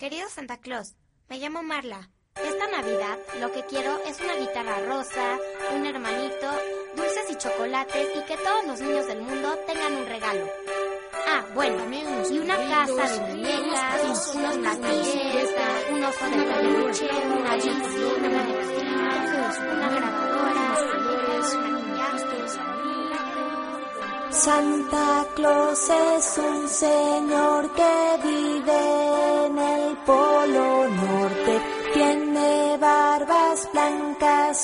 Querido Santa Claus, me llamo Marla. Esta Navidad lo que quiero es una guitarra rosa, un hermanito, dulces y chocolates y que todos los niños del mundo tengan un regalo. Ah, bueno, y una casa de muñecas, unos platillos, un oso de peluche, una bici, una grabadora, Santa Claus es un señor que vive en el Polo Norte. Tiene barbas blancas